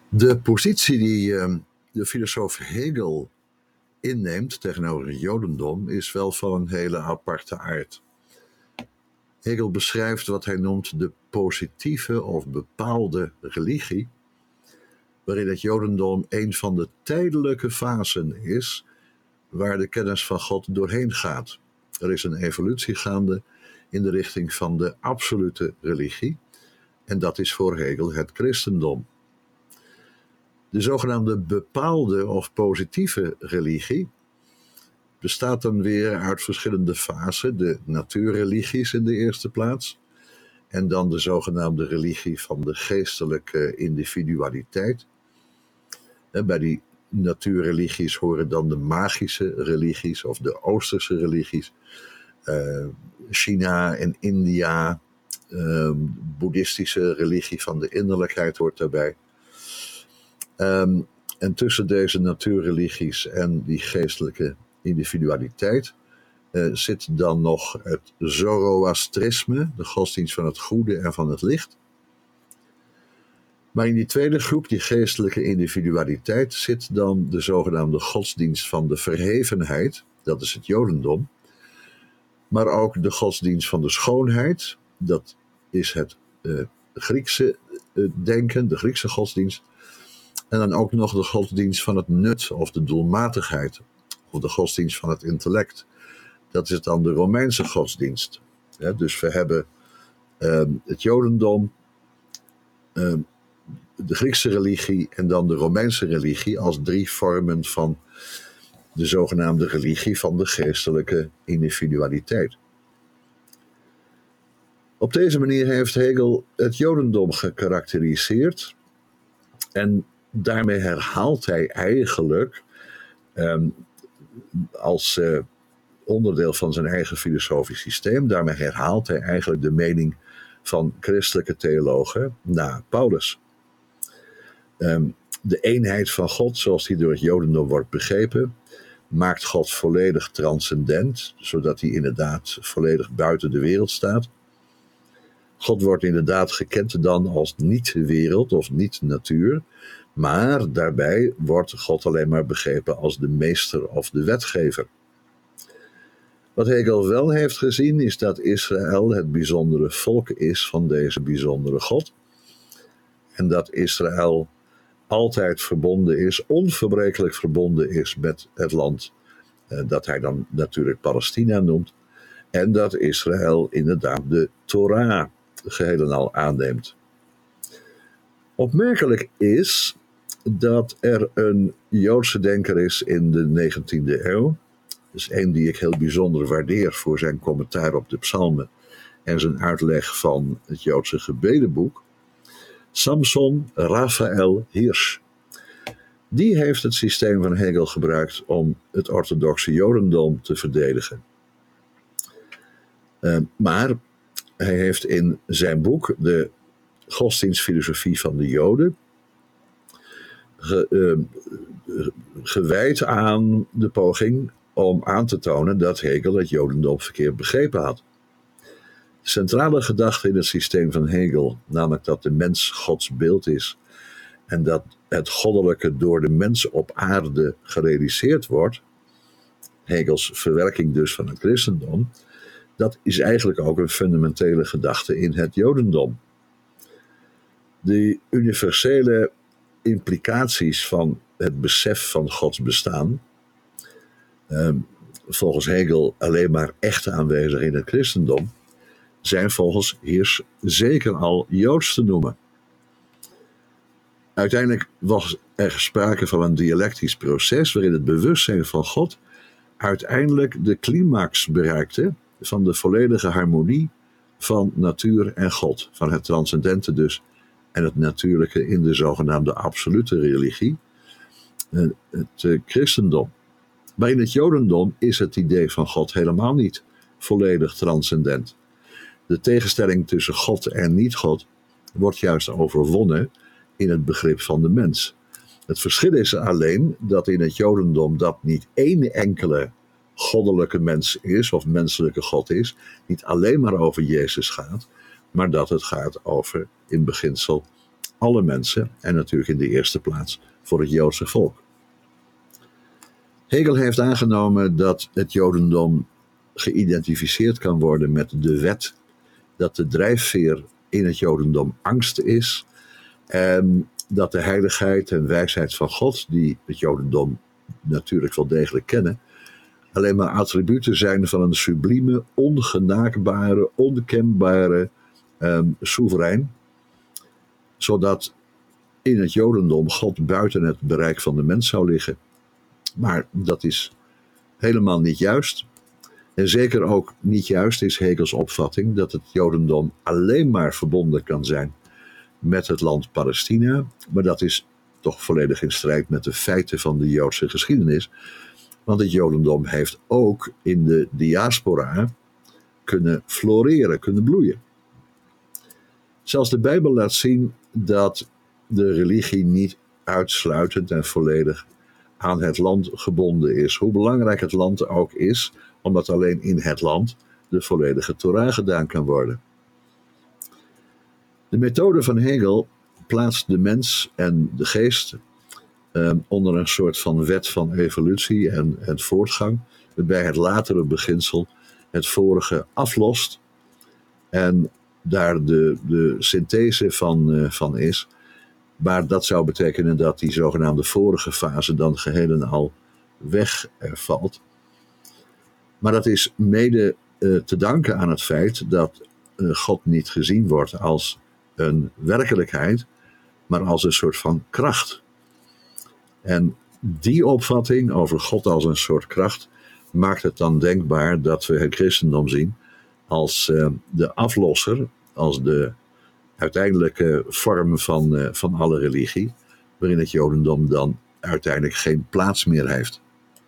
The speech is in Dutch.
De positie die de filosoof Hegel inneemt tegenover het Jodendom is wel van een hele aparte aard. Hegel beschrijft wat hij noemt de positieve of bepaalde religie, waarin het Jodendom een van de tijdelijke fasen is waar de kennis van God doorheen gaat. Er is een evolutie gaande in de richting van de absolute religie en dat is voor Hegel het christendom. De zogenaamde bepaalde of positieve religie bestaat dan weer uit verschillende fasen. De natuurreligies in de eerste plaats. En dan de zogenaamde religie van de geestelijke individualiteit. En bij die natuurreligies horen dan de magische religies of de Oosterse religies. China en India. Boeddhistische religie van de innerlijkheid hoort daarbij. En tussen deze natuurreligies en die geestelijke individualiteit zit dan nog het Zoroastrisme, de godsdienst van het goede en van het licht. Maar in die tweede groep, die geestelijke individualiteit, zit dan de zogenaamde godsdienst van de verhevenheid, dat is het Jodendom. Maar ook de godsdienst van de schoonheid, dat is het Griekse denken, de Griekse godsdienst. En dan ook nog de godsdienst van het nut of de doelmatigheid. Of de godsdienst van het intellect. Dat is dan de Romeinse godsdienst. Ja, dus we hebben het Jodendom, de Griekse religie en dan de Romeinse religie als drie vormen van de zogenaamde religie van de geestelijke individualiteit. Op deze manier heeft Hegel het Jodendom gekarakteriseerd en daarmee herhaalt hij eigenlijk als onderdeel van zijn eigen filosofisch systeem, daarmee herhaalt hij eigenlijk de mening van christelijke theologen na Paulus. De eenheid van God, zoals die door het Jodendom wordt begrepen, maakt God volledig transcendent, zodat hij inderdaad volledig buiten de wereld staat. God wordt inderdaad gekend dan als niet-wereld of niet-natuur, maar daarbij wordt God alleen maar begrepen als de meester of de wetgever. Wat Hegel wel heeft gezien is dat Israël het bijzondere volk is van deze bijzondere God. En dat Israël altijd verbonden is, onverbrekelijk verbonden is met het land dat hij dan natuurlijk Palestina noemt. En dat Israël inderdaad de Torah geheel en al aanneemt. Opmerkelijk is dat er een Joodse denker is in de 19e eeuw. Dus een die ik heel bijzonder waardeer voor zijn commentaar op de psalmen en zijn uitleg van het Joodse gebedenboek. Samson Raphael Hirsch. Die heeft het systeem van Hegel gebruikt om het orthodoxe Jodendom te verdedigen. Maar hij heeft in zijn boek de godsdienstfilosofie van de Joden gewijd aan de poging om aan te tonen dat Hegel het Jodendom verkeerd begrepen had. De centrale gedachte in het systeem van Hegel, namelijk dat de mens Gods beeld is en dat het goddelijke door de mens op aarde gerealiseerd wordt, Hegels verwerking dus van het christendom, dat is eigenlijk ook een fundamentele gedachte in het Jodendom. De universele implicaties van het besef van Gods bestaan, volgens Hegel alleen maar echt aanwezig in het christendom, zijn volgens Hirsch zeker al Joods te noemen. Uiteindelijk was er sprake van een dialectisch proces waarin het bewustzijn van God uiteindelijk de climax bereikte van de volledige harmonie van natuur en God, van het transcendente dus en het natuurlijke in de zogenaamde absolute religie, het christendom. Maar in het Jodendom is het idee van God helemaal niet volledig transcendent. De tegenstelling tussen God en niet-God wordt juist overwonnen in het begrip van de mens. Het verschil is alleen dat in het Jodendom dat niet één enkele goddelijke mens is of menselijke God is, niet alleen maar over Jezus gaat, maar dat het gaat over in beginsel alle mensen en natuurlijk in de eerste plaats voor het Joodse volk. Hegel heeft aangenomen dat het Jodendom geïdentificeerd kan worden met de wet, dat de drijfveer in het Jodendom angst is en dat de heiligheid en wijsheid van God, die het Jodendom natuurlijk wel degelijk kennen, alleen maar attributen zijn van een sublieme, ongenaakbare, onkenbare soeverein, zodat in het Jodendom God buiten het bereik van de mens zou liggen. Maar dat is helemaal niet juist. En zeker ook niet juist is Hegels opvatting dat het Jodendom alleen maar verbonden kan zijn met het land Palestina. Maar dat is toch volledig in strijd met de feiten van de Joodse geschiedenis. Want het Jodendom heeft ook in de diaspora kunnen floreren, kunnen bloeien. Zelfs de Bijbel laat zien dat de religie niet uitsluitend en volledig aan het land gebonden is. Hoe belangrijk het land ook is, omdat alleen in het land de volledige Torah gedaan kan worden. De methode van Hegel plaatst de mens en de geest onder een soort van wet van evolutie en voortgang, waarbij het latere beginsel het vorige aflost en daar de synthese van is. Maar dat zou betekenen dat die zogenaamde vorige fase dan geheel en al wegvalt. Maar dat is mede te danken aan het feit dat God niet gezien wordt als een werkelijkheid, maar als een soort van kracht. En die opvatting over God als een soort kracht maakt het dan denkbaar dat we het christendom zien als de aflosser, als de uiteindelijke vorm van alle religie, waarin het Jodendom dan uiteindelijk geen plaats meer heeft.